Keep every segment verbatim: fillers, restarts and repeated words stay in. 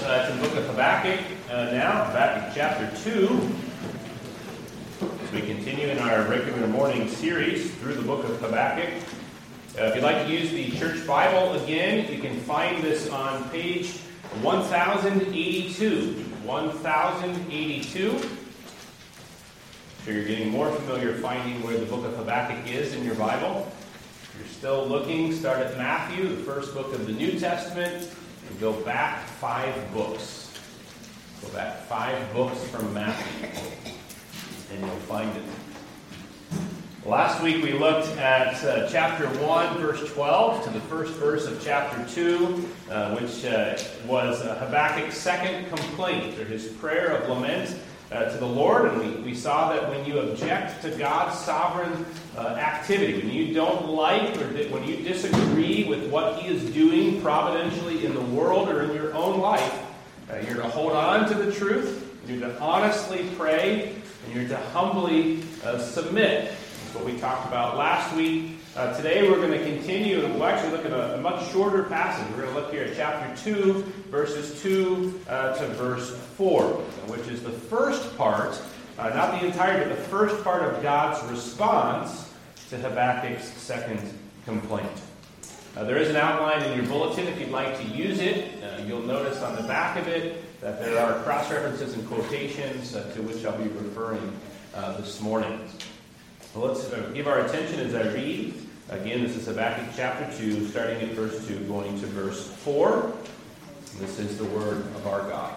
uh, to the book of Habakkuk uh, now, Habakkuk chapter two. As we continue in our regular morning series through the book of Habakkuk. Uh, if you'd like to use the church Bible again, you can find this on page one thousand eighty-two. one thousand eighty-two. So you're getting more familiar finding where the book of Habakkuk is in your Bible. If you're still looking, start at Matthew, the first book of the New Testament, and go back five books. Go back five books from Matthew, and you'll find it. Last week we looked at uh, chapter one, verse twelve, to the first verse of chapter two, uh, which uh, was uh, Habakkuk's second complaint, or his prayer of lament uh, to the Lord. And we, we saw that when you object to God's sovereign uh, activity, when you don't like or di- when you disagree with what He is doing providentially in the world or in your own life, uh, you're to hold on to the truth, you're to honestly pray, and you're to humbly uh, submit. What we talked about last week. Uh, today we're going to continue, and we'll actually look at a, a much shorter passage. We're going to look here at chapter two, verses two uh, to verse four, which is the first part, uh, not the entirety, but the first part of God's response to Habakkuk's second complaint. Uh, there is an outline in your bulletin if you'd like to use it. Uh, you'll notice on the back of it that there are cross-references and quotations uh, to which I'll be referring uh, this morning. So let's give our attention as I read. Again, this is Habakkuk chapter two, starting at verse two, going to verse four. This is the word of our God.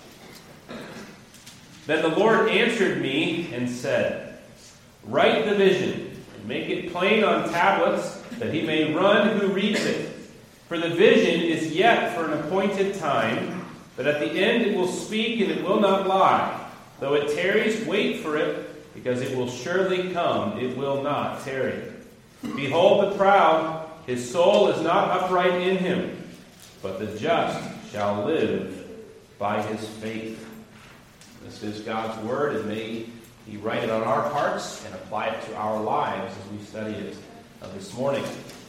Then the Lord answered me and said, "Write the vision, and make it plain on tablets, that he may run who reads it. For the vision is yet for an appointed time, but at the end it will speak and it will not lie. Though it tarries, wait for it, because it will surely come, it will not tarry. Behold the proud, his soul is not upright in him, but the just shall live by his faith." This is God's word, and may He write it on our hearts and apply it to our lives as we study it uh, this morning.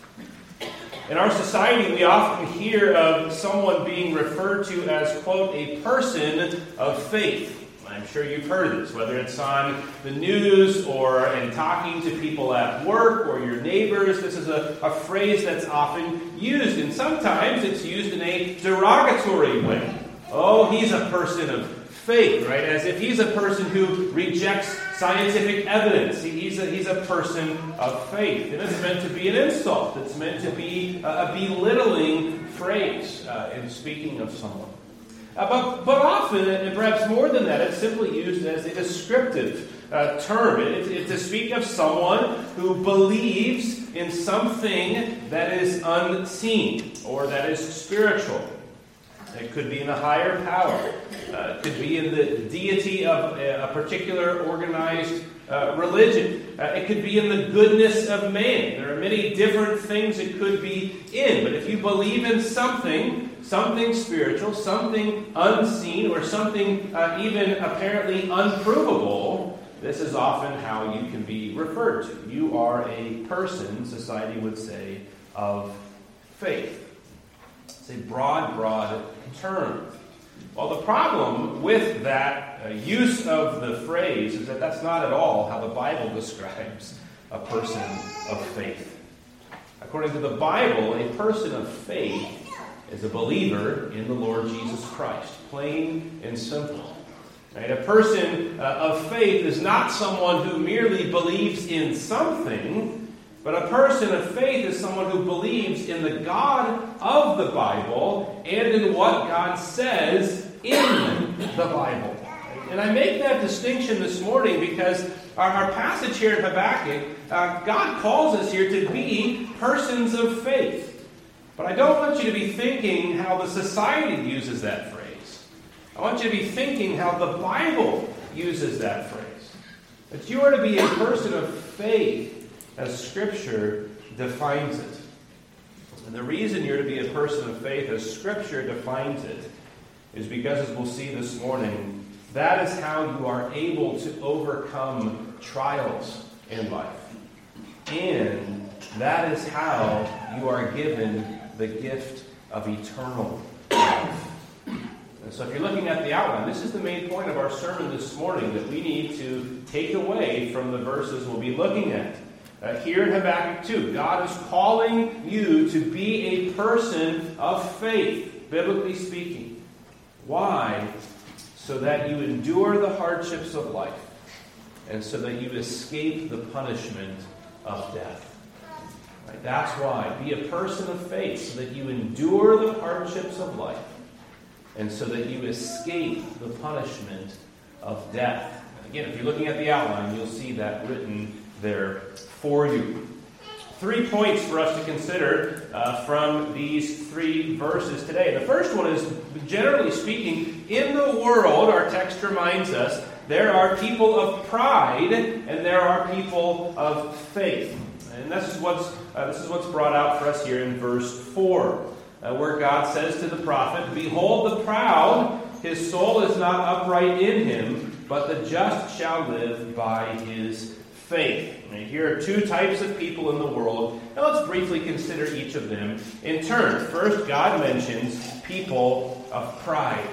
In our society, we often hear of someone being referred to as, quote, a person of faith. I'm sure you've heard this, whether it's on the news or in talking to people at work or your neighbors. This is a, a phrase that's often used, and sometimes it's used in a derogatory way. Oh, he's a person of faith, right? As if he's a person who rejects scientific evidence. He, he's, a, he's a person of faith. It isn't meant to be an insult. It's meant to be a, a belittling phrase uh, in speaking of someone. Uh, but, but often, and perhaps more than that, it's simply used as a descriptive uh, term. It, it, to speak of someone who believes in something that is unseen or that is spiritual. It could be in a higher power. Uh, it could be in the deity of a, a particular organized uh, religion. Uh, it could be in the goodness of man. There are many different things it could be in. But if you believe in something, something spiritual, something unseen, or something uh, even apparently unprovable, this is often how you can be referred to. You are a person, society would say, of faith. It's a broad, broad term. Well, the problem with that uh, use of the phrase is that that's not at all how the Bible describes a person of faith. According to the Bible, a person of faith is a believer in the Lord Jesus Christ, plain and simple. Right? A person uh, of faith is not someone who merely believes in something, but a person of faith is someone who believes in the God of the Bible and in what God says in the Bible. And I make that distinction this morning because our, our passage here in Habakkuk, uh, God calls us here to be persons of faith. But I don't want you to be thinking how the society uses that phrase. I want you to be thinking how the Bible uses that phrase. That you are to be a person of faith as Scripture defines it. And the reason you're to be a person of faith as Scripture defines it is because, as we'll see this morning, that is how you are able to overcome trials in life. And that is how you are given the gift of eternal life. So if you're looking at the outline, this is the main point of our sermon this morning that we need to take away from the verses we'll be looking at. Uh, here in Habakkuk two, God is calling you to be a person of faith, biblically speaking. Why? So that you endure the hardships of life, and so that you escape the punishment of death. Right? That's why. Be a person of faith, so that you endure the hardships of life, and so that you escape the punishment of death. Again, if you're looking at the outline, you'll see that written there for you. Three points for us to consider uh, from these three verses today. The first one is, generally speaking, in the world, our text reminds us, there are people of pride and there are people of faith. And this is what's, uh, this is what's brought out for us here in verse four. Uh, where God says to the prophet, "Behold the proud, his soul is not upright in him, but the just shall live by his faith." And here are two types of people in the world. Now let's briefly consider each of them in turn. First, God mentions people of pride.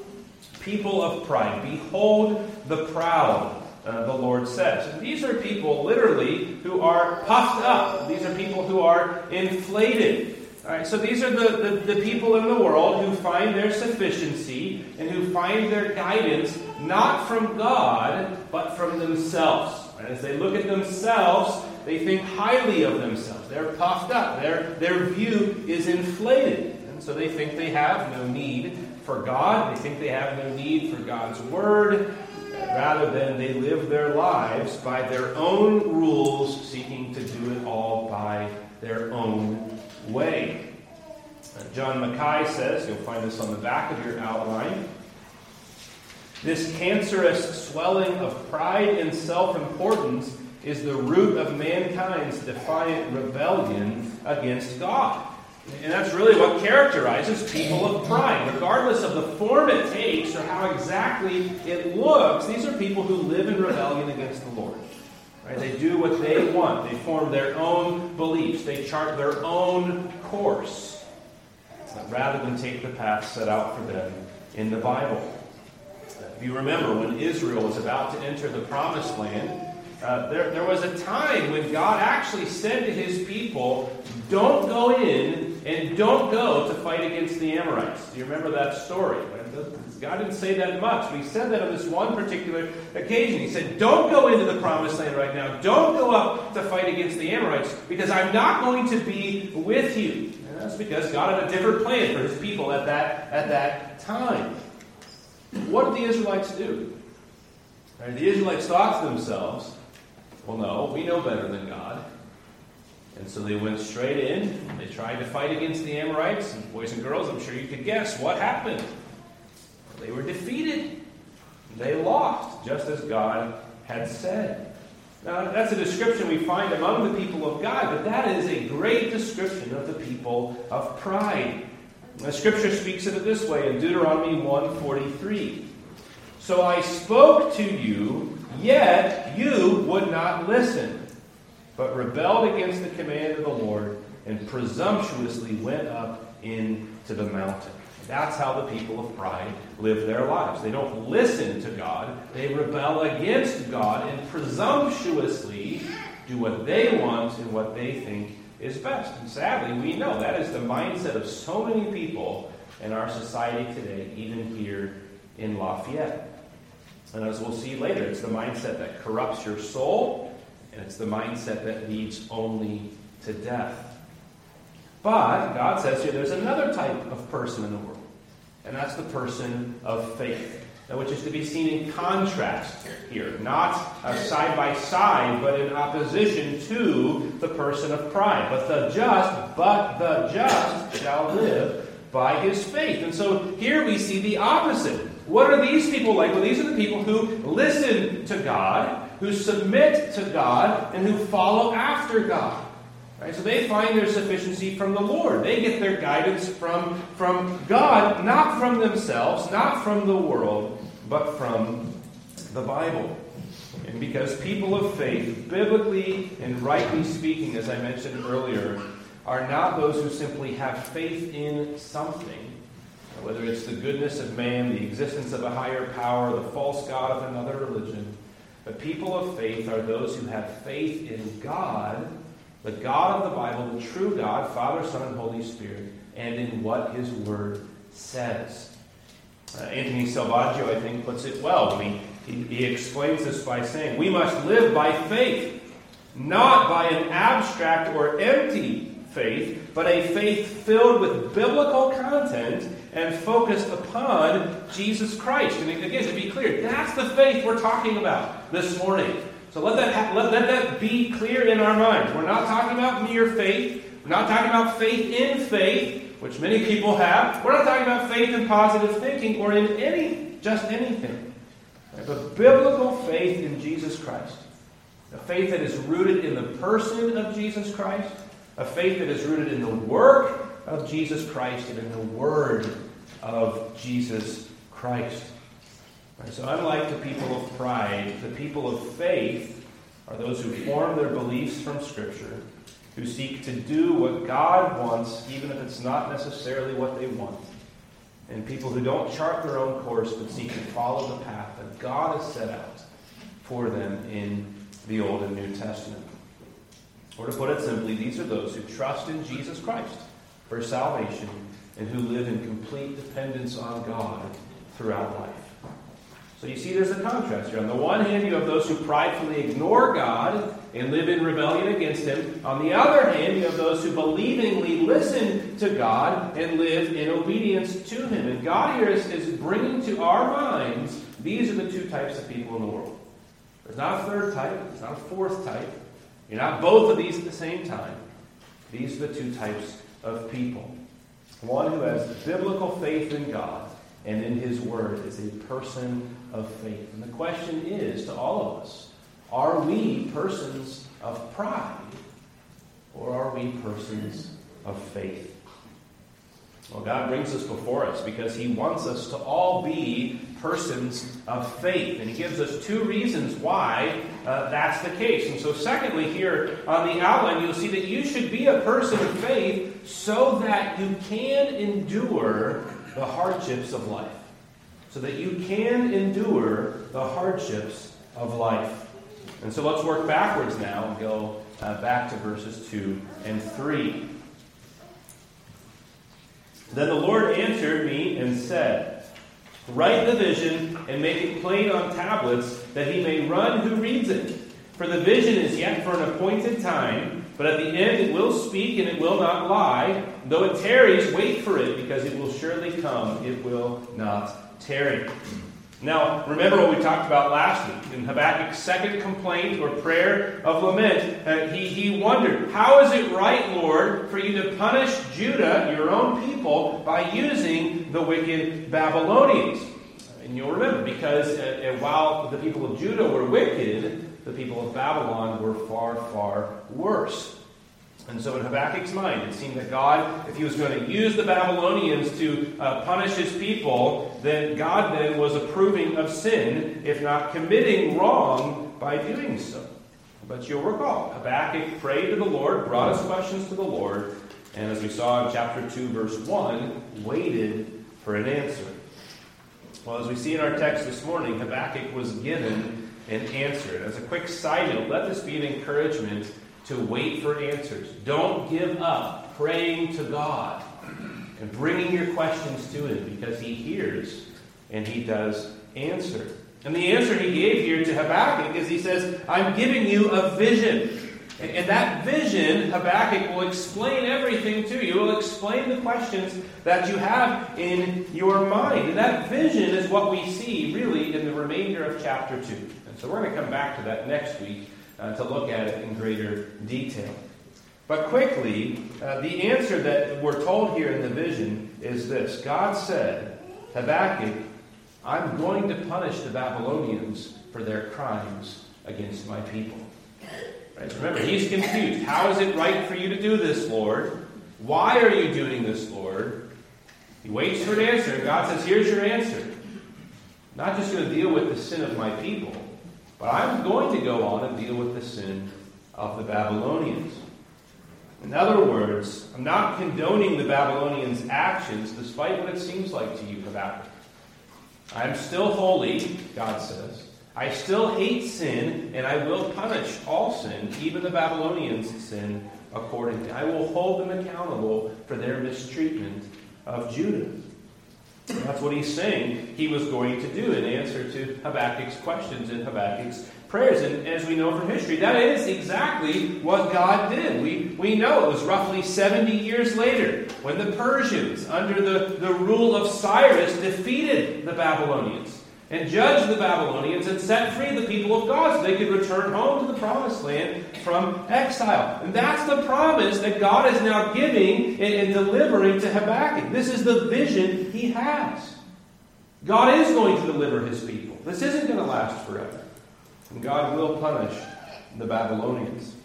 People of pride. Behold the proud, uh, the Lord says. And these are people, literally, who are puffed up. These are people who are inflated. All right, so these are the, the, the people in the world who find their sufficiency and who find their guidance not from God, but from themselves. Right? As they look at themselves, they think highly of themselves. They're puffed up. Their, their view is inflated. And so they think they have no need for God. They think they have no need for God's Word. Rather than they live their lives by their own rules, seeking to do it all by their own way. Uh, John Mackay says, you'll find this on the back of your outline, this cancerous swelling of pride and self-importance is the root of mankind's defiant rebellion against God. And that's really what characterizes people of pride. Regardless of the form it takes or how exactly it looks, these are people who live in rebellion against the Lord. Right? They do what they want. They form their own beliefs. They chart their own course, rather than take the path set out for them in the Bible. If you remember, when Israel was about to enter the Promised Land, uh, there, there was a time when God actually said to his people, don't go in and don't go to fight against the Amorites. Do you remember that story? God didn't say that much, but he said that on this one particular occasion. He said, don't go into the Promised Land right now. Don't go up to fight against the Amorites, because I'm not going to be with you. And that's because God had a different plan for his people at that, at that time. What did the Israelites do? Right, the Israelites thought to themselves, well, no, we know better than God. And so they went straight in, and they tried to fight against the Amorites. And boys and girls, I'm sure you could guess what happened. They were defeated. They lost, just as God had said. Now, that's a description we find among the people of God, but that is a great description of the people of pride. The Scripture speaks of it this way in Deuteronomy one forty-three. So I spoke to you, yet you would not listen, but rebelled against the command of the Lord and presumptuously went up into the mountain. That's how the people of pride live their lives. They don't listen to God. They rebel against God and presumptuously do what they want and what they think is best. And sadly, we know that is the mindset of so many people in our society today, even here in Lafayette. And as we'll see later, it's the mindset that corrupts your soul, and it's the mindset that leads only to death. But God says here there's another type of person in the world, and that's the person of faith, which is to be seen in contrast here, not uh, side by side, but in opposition to the person of pride. But the just, but the just shall live by his faith. And so here we see the opposite. What are these people like? Well, these are the people who listen to God, who submit to God, and who follow after God. Right? So they find their sufficiency from the Lord. They get their guidance from, from God, not from themselves, not from the world, but from the Bible. And because people of faith, biblically and rightly speaking, as I mentioned earlier, are not those who simply have faith in something, whether it's the goodness of man, the existence of a higher power, the false god of another religion. But people of faith are those who have faith in God, the God of the Bible, the true God, Father, Son, and Holy Spirit, and in what His Word says. Uh, Anthony Salvaggio, I think, puts it well when he, he, he explains this by saying, we must live by faith, not by an abstract or empty faith, but a faith filled with biblical content and focused upon Jesus Christ. And again, to be clear, that's the faith we're talking about this morning. So let that, ha- let, let that be clear in our minds. We're not talking about mere faith. We're not talking about faith in faith, which many people have. We're not talking about faith in positive thinking or in any, just anything. Right? But biblical faith in Jesus Christ. A faith that is rooted in the person of Jesus Christ. A faith that is rooted in the work of Jesus Christ and in the Word of Jesus Christ. Right, so unlike the people of pride, the people of faith are those who form their beliefs from Scripture, who seek to do what God wants, even if it's not necessarily what they want. And people who don't chart their own course, but seek to follow the path that God has set out for them in the Old and New Testament. Or to put it simply, these are those who trust in Jesus Christ for salvation and who live in complete dependence on God throughout life. So you see there's a contrast here. On the one hand, you have those who pridefully ignore God and live in rebellion against Him. On the other hand, you have those who believingly listen to God and live in obedience to Him. And God here is, is bringing to our minds, these are the two types of people in the world. There's not a third type. There's not a fourth type. You're not both of these at the same time. These are the two types of people. One who has biblical faith in God and in His Word is a person of faith. And the question is to all of us, are we persons of pride or are we persons of faith? Well, God brings us before us because He wants us to all be persons of faith. And He gives us two reasons why uh, that's the case. And so secondly, here on the outline, you'll see that you should be a person of faith so that you can endure the hardships of life. So that you can endure the hardships of life. And so let's work backwards now and go uh, back to verses two and three. Then the Lord answered me and said, write the vision and make it plain on tablets, that he may run who reads it. For the vision is yet for an appointed time, but at the end it will speak and it will not lie. Though it tarries, wait for it, because it will surely come. It will not tarry. Now, remember what we talked about last week. In Habakkuk's second complaint or prayer of lament, uh, he, he wondered, how is it right, Lord, for you to punish Judah, your own people, by using the wicked Babylonians? And you'll remember, because uh, while the people of Judah were wicked, the people of Babylon were far, far worse. And so in Habakkuk's mind, it seemed that God, if he was going to use the Babylonians to uh, punish his people, then God then was approving of sin, if not committing wrong by doing so. But you'll recall, Habakkuk prayed to the Lord, brought his questions to the Lord, and as we saw in chapter two, verse one, waited for an answer. Well, as we see in our text this morning, Habakkuk was given an answer. As a quick side note, let this be an encouragement to wait for answers. Don't give up praying to God and bringing your questions to Him, because He hears and He does answer. And the answer He gave here to Habakkuk is He says, I'm giving you a vision. And, and that vision, Habakkuk will explain everything to you. It will explain the questions that you have in your mind. And that vision is what we see really in the remainder of chapter two. And so we're going to come back to that next week Uh, to look at it in greater detail. But quickly, uh, the answer that we're told here in the vision is this. God said, Habakkuk, I'm going to punish the Babylonians for their crimes against my people. Right? Remember, he's confused. How is it right for you to do this, Lord? Why are you doing this, Lord? He waits for an answer, and God says, here's your answer. I'm not just going to deal with the sin of my people, but I'm going to go on and deal with the sin of the Babylonians. In other words, I'm not condoning the Babylonians' actions, despite what it seems like to you, Habakkuk. I'm still holy, God says. I still hate sin, and I will punish all sin, even the Babylonians' sin, accordingly. I will hold them accountable for their mistreatment of Judah. And that's what he's saying he was going to do in answer to Habakkuk's questions and Habakkuk's prayers. And as we know from history, that is exactly what God did. We, we know it was roughly seventy years later when the Persians, under the, the rule of Cyrus, defeated the Babylonians and judged the Babylonians and set free the people of God so they could return home to the promised land from exile. And that's the promise that God is now giving and, and delivering to Habakkuk. This is the vision he has. God is going to deliver his people. This isn't going to last forever. And God will punish the Babylonians.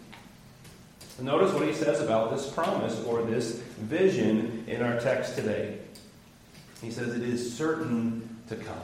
And notice what he says about this promise or this vision in our text today. He says it is certain to come.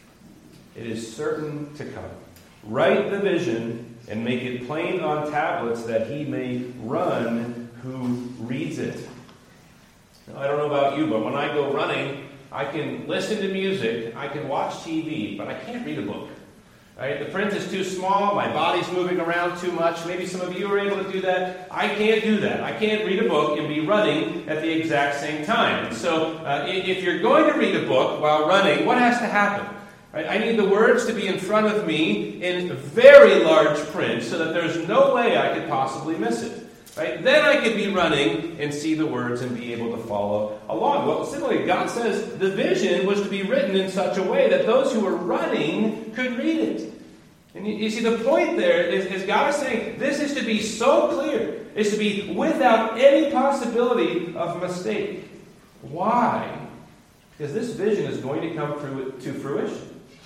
It is certain to come. Write the vision and make it plain on tablets that he may run who reads it. Now, I don't know about you, but when I go running, I can listen to music, I can watch T V, but I can't read a book. Right? The print is too small, my body's moving around too much. Maybe some of you are able to do that. I can't do that. I can't read a book and be running at the exact same time. And so uh, if you're going to read a book while running, what has to happen? Right? I need the words to be in front of me in very large print so that there's no way I could possibly miss it. Right? Then I could be running and see the words and be able to follow along. Well, similarly, God says the vision was to be written in such a way that those who were running could read it. And you, you see, the point there is, is God is saying this is to be so clear. It's to be without any possibility of mistake. Why? Because this vision is going to come through to fruition.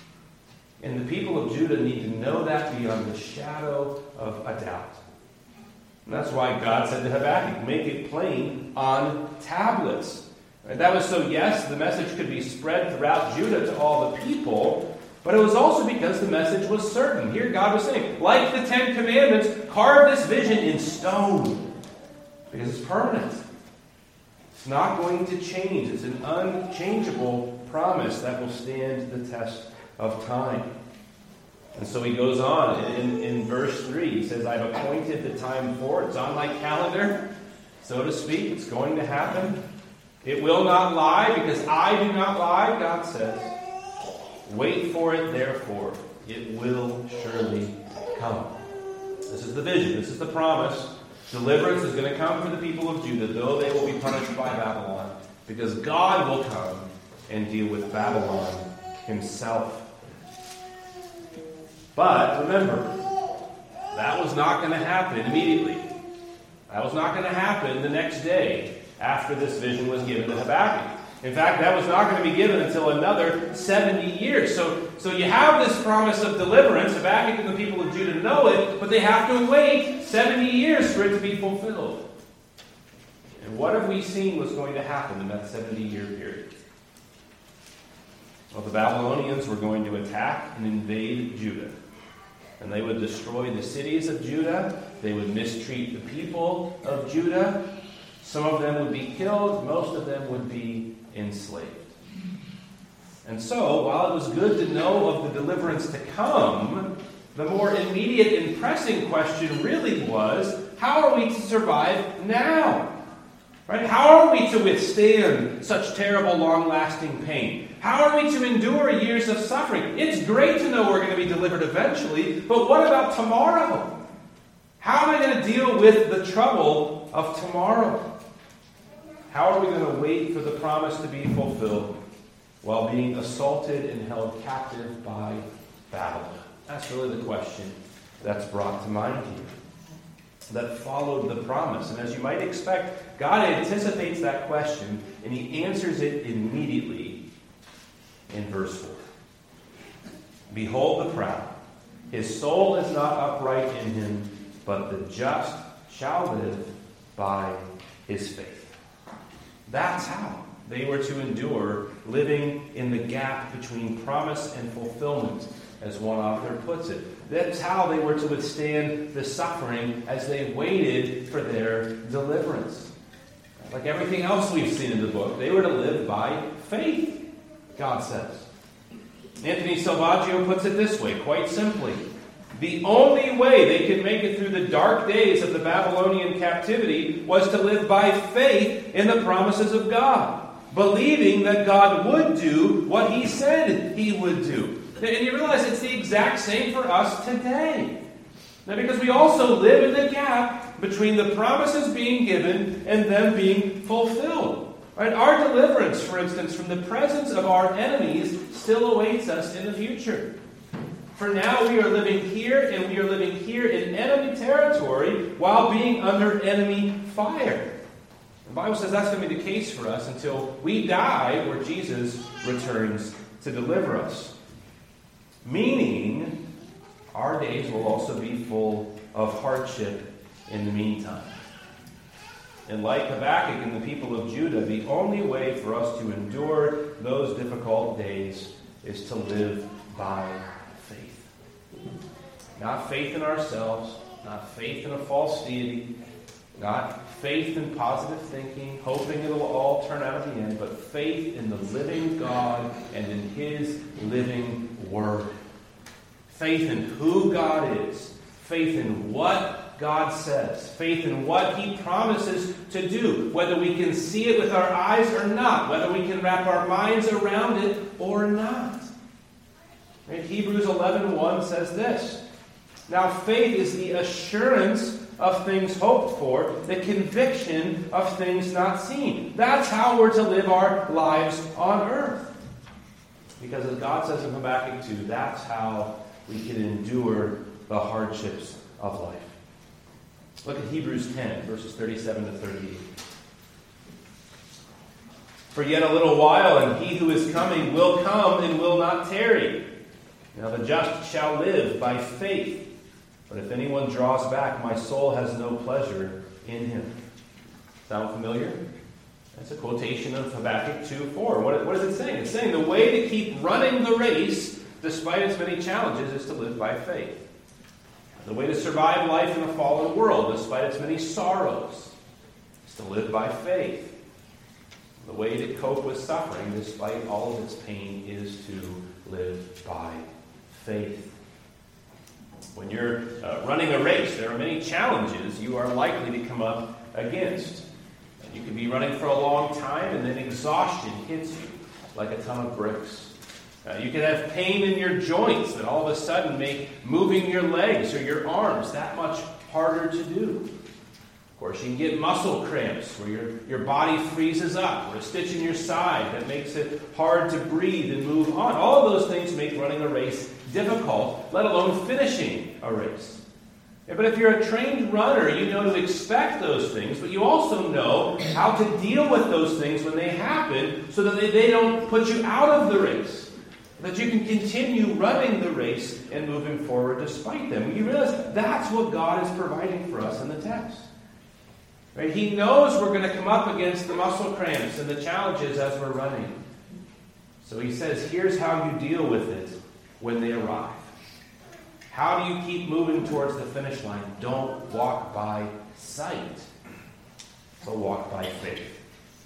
And the people of Judah need to know that beyond the shadow of a doubt. And that's why God said to Habakkuk, make it plain on tablets. And that was so, yes, the message could be spread throughout Judah to all the people, but it was also because the message was certain. Here God was saying, like the Ten Commandments, carve this vision in stone. Because it's permanent. It's not going to change. It's an unchangeable promise that will stand the test of time. And so he goes on in, in verse three. He says, I've appointed the time for it. It's on my calendar, so to speak. It's going to happen. It will not lie because I do not lie, God says. Wait for it, therefore. It will surely come. This is the vision. This is the promise. Deliverance is going to come for the people of Judah, though they will be punished by Babylon, because God will come and deal with Babylon himself. But remember, that was not going to happen immediately. That was not going to happen the next day after this vision was given to Habakkuk. In fact, that was not going to be given until another seventy years. So, so you have this promise of deliverance. Habakkuk and the people of Judah know it, but they have to wait seventy years for it to be fulfilled. And what have we seen was going to happen in that seventy-year period? Well, the Babylonians were going to attack and invade Judah. And they would destroy the cities of Judah. They would mistreat the people of Judah. Some of them would be killed. Most of them would be enslaved. And so, while it was good to know of the deliverance to come, the more immediate and pressing question really was, how are we to survive now? Right? How are we to withstand such terrible, long-lasting pain? How are we to endure years of suffering? It's great to know we're going to be delivered eventually, but what about tomorrow? How am I going to deal with the trouble of tomorrow? How are we going to wait for the promise to be fulfilled while being assaulted and held captive by Babylon? That's really the question that's brought to mind here. That followed the promise. And as you might expect, God anticipates that question, and he answers it immediately in verse four. Behold the proud. His soul is not upright in him, but the just shall live by his faith. That's how they were to endure, living in the gap between promise and fulfillment. as one author puts it. That's how they were to withstand the suffering as they waited for their deliverance. Like everything else we've seen in the book, they were to live by faith, God says. Anthony Salvaggio puts it this way, quite simply. The only way they could make it through the dark days of the Babylonian captivity was to live by faith in the promises of God, believing that God would do what He said He would do. And you realize it's the exact same for us today. Now, because we also live in the gap between the promises being given and them being fulfilled. Right? Our deliverance, for instance, from the presence of our enemies still awaits us in the future. For now, we are living here, and we are living here in enemy territory while being under enemy fire. The Bible says that's going to be the case for us until we die, where Jesus returns to deliver us. Meaning, our days will also be full of hardship in the meantime. And like Habakkuk and the people of Judah, the only way for us to endure those difficult days is to live by faith. Not faith in ourselves, not faith in a false deity, not faith in positive thinking, hoping it will all turn out in the end, but faith in the living God and in His living Word. Faith in who God is. Faith in what God says. Faith in what He promises to do. Whether we can see it with our eyes or not. Whether we can wrap our minds around it or not. Right? Hebrews eleven one says this. Now faith is the assurance of things hoped for, the conviction of things not seen. That's how we're to live our lives on earth. Because as God says in Habakkuk two, that's how we can endure the hardships of life. Look at Hebrews ten, verses thirty-seven to thirty-eight. For yet a little while, and He who is coming will come and will not tarry. Now the just shall live by faith. But if anyone draws back, my soul has no pleasure in him. Sound familiar? That's a quotation of Habakkuk two four. What, what is it saying? It's saying the way to keep running the race, despite its many challenges, is to live by faith. The way to survive life in a fallen world, despite its many sorrows, is to live by faith. The way to cope with suffering, despite all of its pain, is to live by faith. When you're uh, running a race, there are many challenges you are likely to come up against. You could be running for a long time, and then exhaustion hits you like a ton of bricks. Uh, you could have pain in your joints that all of a sudden make moving your legs or your arms that much harder to do. Of course, you can get muscle cramps where your, your body freezes up, or a stitch in your side that makes it hard to breathe and move on. All of those things make running a race difficult, let alone finishing a race. Yeah, but if you're a trained runner, you know to expect those things, but you also know how to deal with those things when they happen so that they, they don't put you out of the race. That you can continue running the race and moving forward despite them. You realize that's what God is providing for us in the text. Right? He knows we're going to come up against the muscle cramps and the challenges as we're running. So He says, here's how you deal with it when they arrive. How do you keep moving towards the finish line? Don't walk by sight, but walk by faith.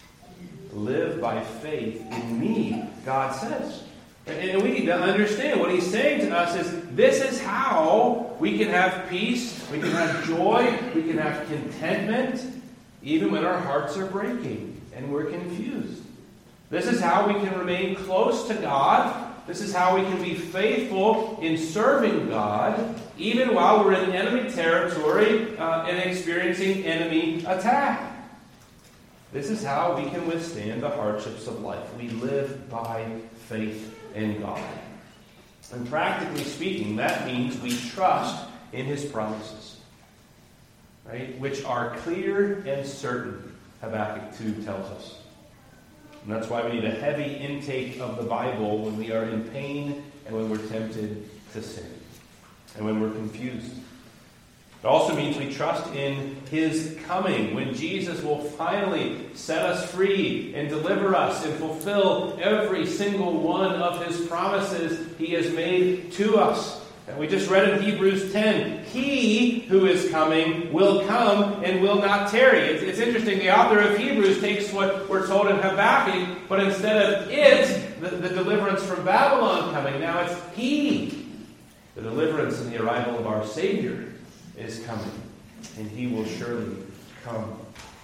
Live by faith in me, God says. And we need to understand what He's saying to us is this is how we can have peace, we can have joy, we can have contentment, even when our hearts are breaking and we're confused. This is how we can remain close to God. This is how we can be faithful in serving God, even while we're in enemy territory uh, and experiencing enemy attack. This is how we can withstand the hardships of life. We live by faith in God. And practically speaking, that means we trust in His promises, right? Which are clear and certain, Habakkuk two tells us. And that's why we need a heavy intake of the Bible when we are in pain and when we're tempted to sin and when we're confused. It also means we trust in His coming, when Jesus will finally set us free and deliver us and fulfill every single one of His promises He has made to us. And we just read in Hebrews ten, He who is coming will come and will not tarry. It's, it's interesting, the author of Hebrews takes what we're told in Habakkuk, but instead of it, the, the deliverance from Babylon coming, now it's He. The deliverance and the arrival of our Savior is coming, and He will surely come.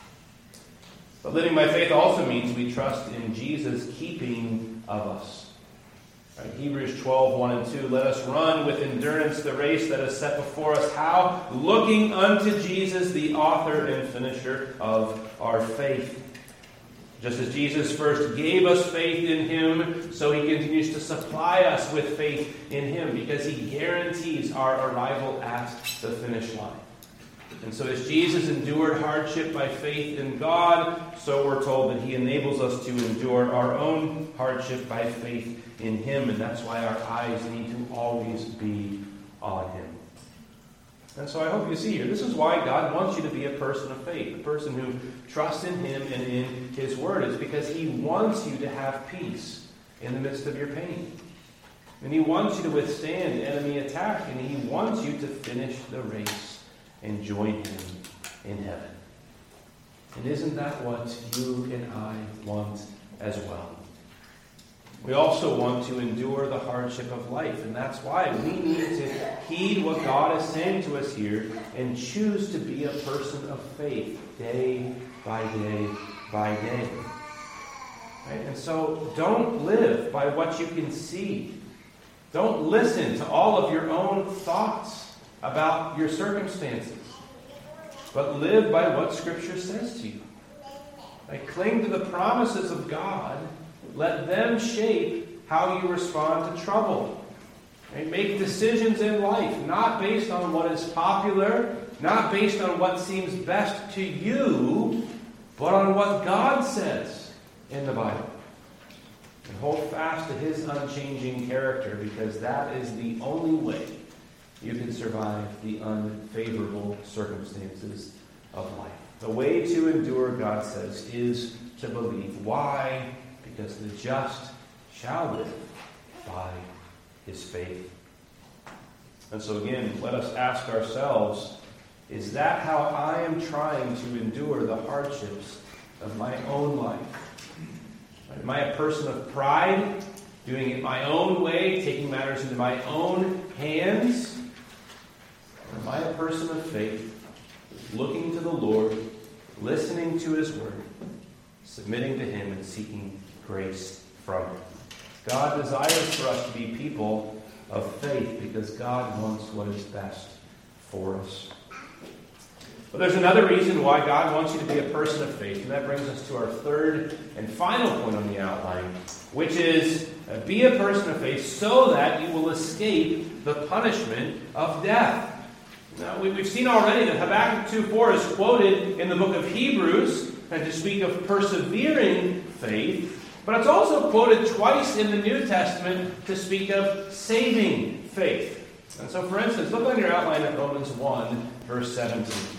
But living by faith also means we trust in Jesus' keeping of us. Right, Hebrews twelve, one and two, let us run with endurance the race that is set before us. How? Looking unto Jesus, the author and finisher of our faith. Just as Jesus first gave us faith in Him, so He continues to supply us with faith in Him, because He guarantees our arrival at the finish line. And so as Jesus endured hardship by faith in God, so we're told that He enables us to endure our own hardship by faith in Him. And that's why our eyes need to always be on Him. And so I hope you see here, this is why God wants you to be a person of faith, a person who trusts in Him and in His Word. It's because He wants you to have peace in the midst of your pain. And He wants you to withstand enemy attack. And He wants you to finish the race and join Him in heaven. And isn't that what you and I want as well? We also want to endure the hardship of life, and that's why we need to heed what God is saying to us here and choose to be a person of faith day by day by day. Right? And so don't live by what you can see. Don't listen to all of your own thoughts about your circumstances, but live by what Scripture says to you. Like, cling to the promises of God. Let them shape how you respond to trouble. Right? Make decisions in life not based on what is popular, not based on what seems best to you, but on what God says in the Bible. And hold fast to His unchanging character, because that is the only way you can survive the unfavorable circumstances of life. The way to endure, God says, is to believe. Why? Because the just shall live by his faith. And so again, let us ask ourselves, is that how I am trying to endure the hardships of my own life? Am I a person of pride, doing it my own way, taking matters into my own hands? Or am I a person of faith, looking to the Lord, listening to His Word, submitting to Him, and seeking grace from Him? God desires for us to be people of faith because God wants what is best for us. But there's another reason why God wants you to be a person of faith, and that brings us to our third and final point on the outline, which is uh, be a person of faith so that you will escape the punishment of death. Now, we've seen already that Habakkuk two four is quoted in the book of Hebrews and to speak of persevering faith, but it's also quoted twice in the New Testament to speak of saving faith. And so, for instance, look on your outline at Romans one, verse seventeen.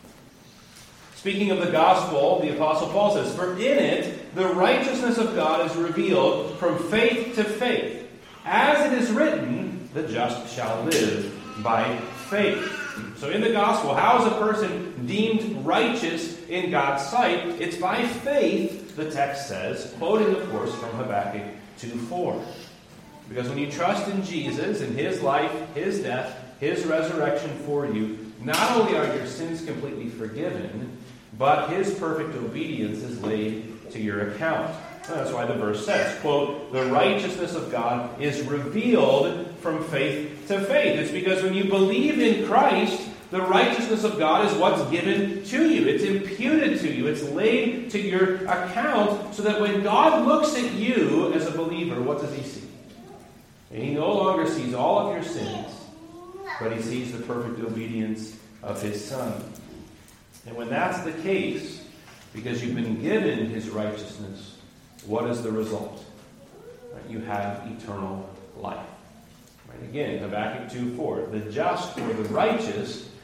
Speaking of the gospel, the Apostle Paul says, "For in it the righteousness of God is revealed from faith to faith. As it is written, the just shall live by faith." So in the gospel, how is a person deemed righteous in God's sight? It's by faith, the text says, quoting, of course, from Habakkuk two four. Because when you trust in Jesus, in His life, His death, His resurrection for you, not only are your sins completely forgiven, but His perfect obedience is laid to your account. And that's why the verse says, quote, "The righteousness of God is revealed from faith to faith." It's because when you believe in Christ, the righteousness of God is what's given to you. It's imputed to you. It's laid to your account so that when God looks at you as a believer, what does He see? And He no longer sees all of your sins, but He sees the perfect obedience of His Son. And when that's the case, because you've been given His righteousness, what is the result? Right? You have eternal life. Right? Again, Habakkuk two four. "The just or the righteous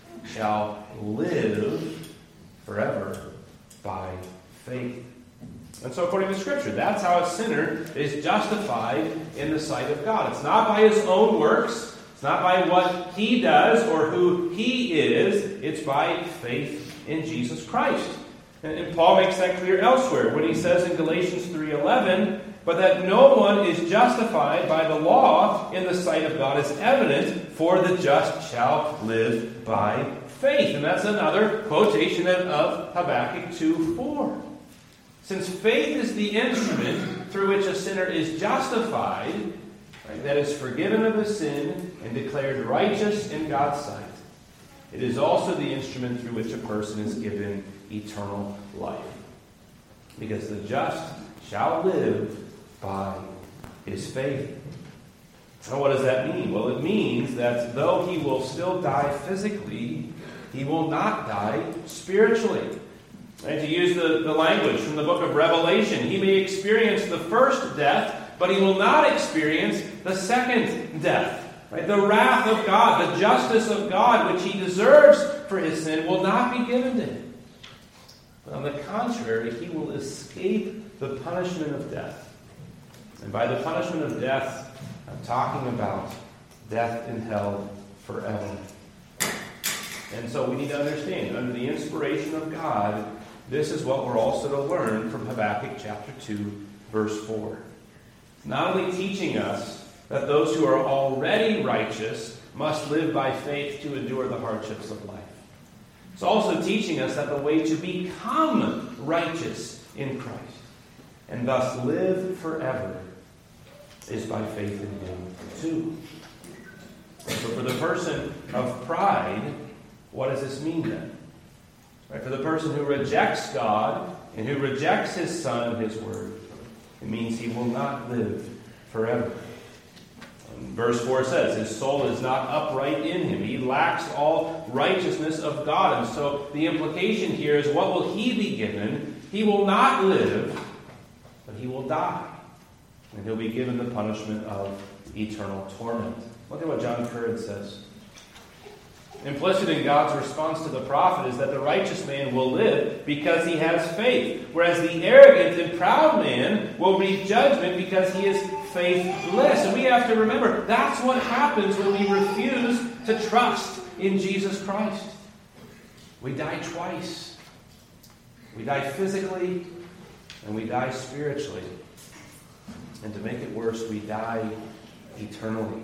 shall live forever by faith. And so according to Scripture, that's how a sinner is justified in the sight of God. It's not by his own works. It's not by what he does or who he is. It's by faith in Jesus Christ. And, and Paul makes that clear elsewhere when he says in Galatians three eleven, but that no one is justified by the law in the sight of God is evident, for the just shall live by faith. And that's another quotation of Habakkuk two four. Since faith is the instrument through which a sinner is justified, right, that is forgiven of his sin and declared righteous in God's sight, it is also the instrument through which a person is given eternal life. Because the just shall live by his faith. So what does that mean? Well, it means that though he will still die physically, he will not die spiritually. And to use the, the language from the book of Revelation, he may experience the first death, but he will not experience the second death. Right? The wrath of God, the justice of God, which he deserves for his sin, will not be given to him. But on the contrary, he will escape the punishment of death. And by the punishment of death, I'm talking about death in hell forever. And so we need to understand, under the inspiration of God, this is what we're also to learn from Habakkuk chapter two, verse four. Not only teaching us that those who are already righteous must live by faith to endure the hardships of life. It's also teaching us that the way to become righteous in Christ and thus live forever is by faith in him too. So for the person of pride, what does this mean then? Right, for the person who rejects God and who rejects his Son and his Word, it means he will not live forever. And verse four says, his soul is not upright in him. He lacks all righteousness of God. And so the implication here is, what will he be given? He will not live, but he will die. And he'll be given the punishment of eternal torment. Look at what John Currid says. Implicit in God's response to the prophet is that the righteous man will live because he has faith, whereas the arrogant and proud man will reap judgment because he is faithless. And we have to remember, that's what happens when we refuse to trust in Jesus Christ. We die twice. We die physically, and we die spiritually. And to make it worse, we die eternally.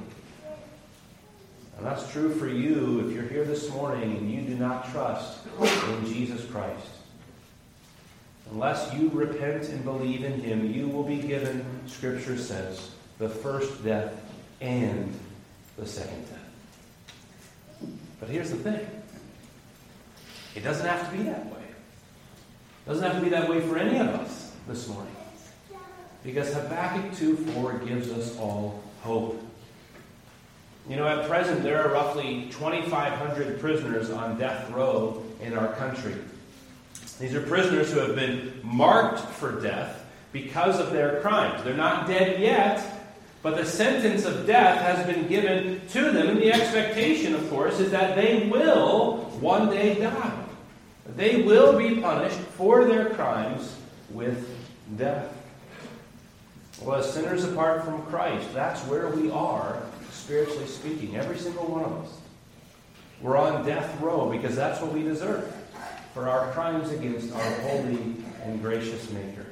And that's true for you if you're here this morning and you do not trust in Jesus Christ. Unless you repent and believe in him, you will be given, Scripture says, the first death and the second death. But here's the thing. It doesn't have to be that way. It doesn't have to be that way for any of us this morning. Because Habakkuk two four gives us all hope. You know, at present, there are roughly twenty-five hundred prisoners on death row in our country. These are prisoners who have been marked for death because of their crimes. They're not dead yet, but the sentence of death has been given to them. And the expectation, of course, is that they will one day die. They will be punished for their crimes with death. Well, as sinners apart from Christ, that's where we are, spiritually speaking, every single one of us. We're on death row because that's what we deserve for our crimes against our holy and gracious Maker.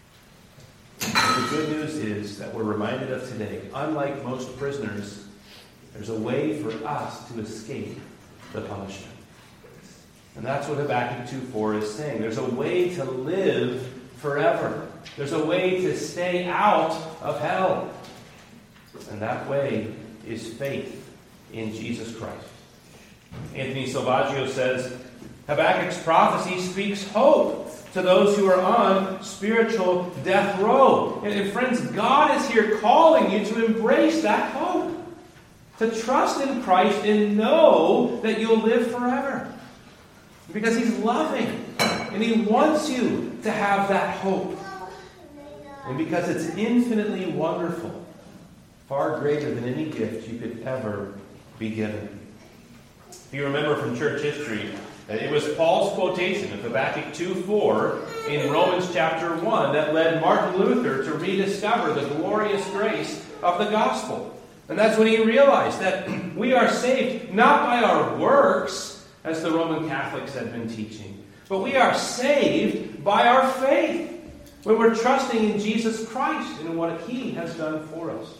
But the good news is that we're reminded of today, unlike most prisoners, there's a way for us to escape the punishment. And that's what Habakkuk two four is saying. There's a way to live forever. There's a way to stay out of hell. And that way is faith in Jesus Christ. Anthony Salvaggio says, Habakkuk's prophecy speaks hope to those who are on spiritual death row. And, and friends, God is here calling you to embrace that hope. To trust in Christ and know that you'll live forever. Because he's loving. And he wants you to have that hope. And because it's infinitely wonderful. Far greater than any gift you could ever be given. If you remember from church history, it was Paul's quotation of Habakkuk two four in Romans chapter one that led Martin Luther to rediscover the glorious grace of the gospel. And that's when he realized that we are saved not by our works, as the Roman Catholics had been teaching, but we are saved by our faith when we're trusting in Jesus Christ and what He has done for us.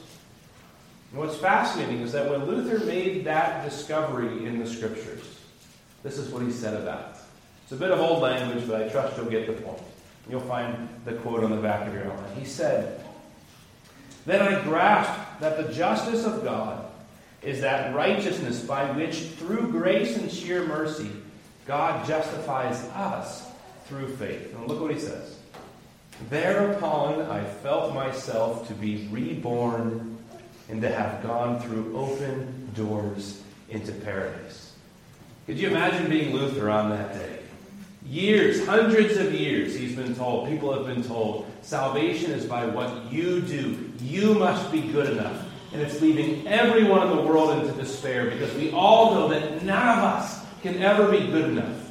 And what's fascinating is that when Luther made that discovery in the Scriptures, this is what he said about it. It's a bit of old language, but I trust you'll get the point. You'll find the quote on the back of your outline. He said, "Then I grasped that the justice of God is that righteousness by which, through grace and sheer mercy, God justifies us through faith." And look what he says. "Thereupon I felt myself to be reborn and to have gone through open doors into paradise." Could you imagine being Luther on that day? Years, hundreds of years, he's been told, people have been told, salvation is by what you do. You must be good enough. And it's leaving everyone in the world into despair because we all know that none of us can ever be good enough.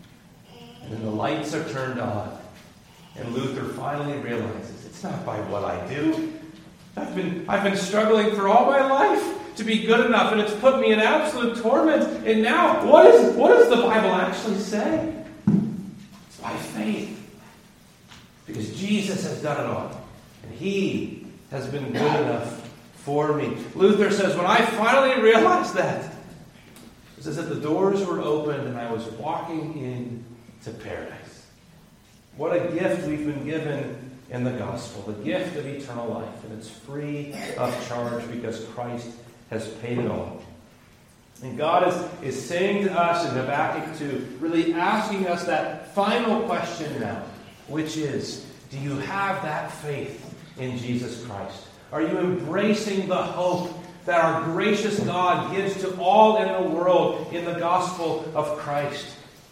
And then the lights are turned on. And Luther finally realizes it's not by what I do. I've been, I've been struggling for all my life to be good enough, and it's put me in absolute torment. And now, what is what does the Bible actually say? It's by faith. Because Jesus has done it all. And He has been good enough for me. Luther says, when I finally realized that, it says that the doors were opened and I was walking into paradise. What a gift we've been given in the gospel, the gift of eternal life. And it's free of charge because Christ has paid it all. And God is, is saying to us in Habakkuk two, really asking us that final question now, which is, do you have that faith in Jesus Christ? Are you embracing the hope that our gracious God gives to all in the world in the gospel of Christ?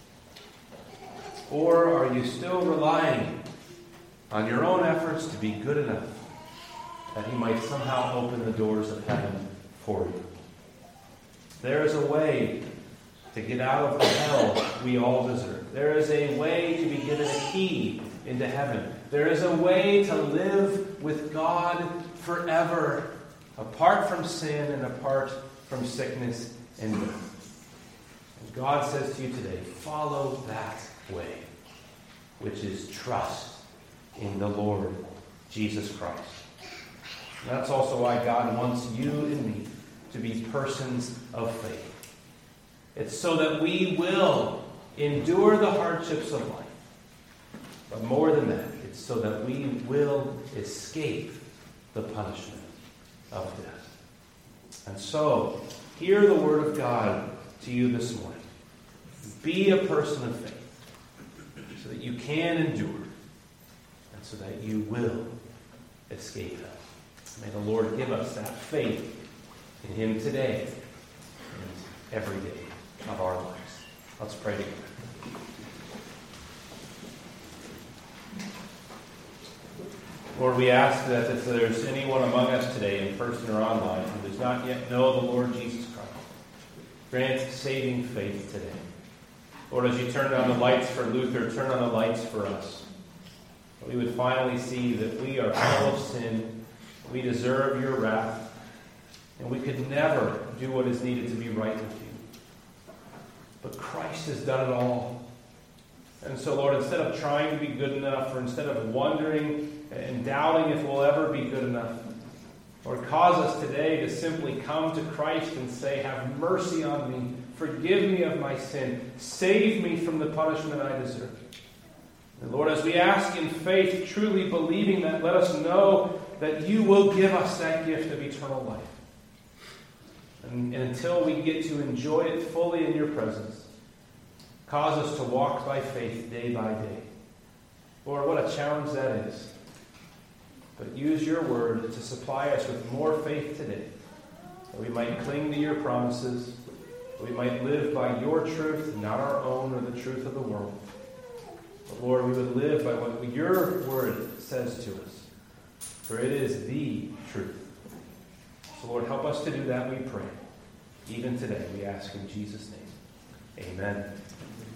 Or are you still relying on your own efforts to be good enough that He might somehow open the doors of heaven for you? There is a way to get out of the hell we all deserve. There is a way to be given a key into heaven. There is a way to live with God forever, apart from sin and apart from sickness and death. And God says to you today, follow that way, which is trust in the Lord Jesus Christ. And that's also why God wants you and me to be persons of faith. It's so that we will endure the hardships of life. But more than that, it's so that we will escape the punishment of death. And so, hear the word of God to you this morning. Be a person of faith so that you can endure and so that you will escape it. May the Lord give us that faith in Him today and every day of our lives. Let's pray together. Lord, we ask that if there's anyone among us today, in person or online, who does not yet know the Lord Jesus Christ, grant saving faith today. Lord, as you turned on the lights for Luther, turn on the lights for us. That we would finally see that we are full of sin, we deserve your wrath, and we could never do what is needed to be right with you. But Christ has done it all. And so, Lord, instead of trying to be good enough, or instead of wondering and doubting if we'll ever be good enough, Lord, cause us today to simply come to Christ and say, have mercy on me, forgive me of my sin, save me from the punishment I deserve. And Lord, as we ask in faith, truly believing that, let us know that you will give us that gift of eternal life. And, and until we get to enjoy it fully in your presence, cause us to walk by faith day by day. Lord, what a challenge that is. But use your word to supply us with more faith today, that we might cling to your promises, that we might live by your truth, not our own or the truth of the world. But Lord, we would live by what your word says to us, for it is the truth. So Lord, help us to do that, we pray. Even today, we ask in Jesus' name. Amen.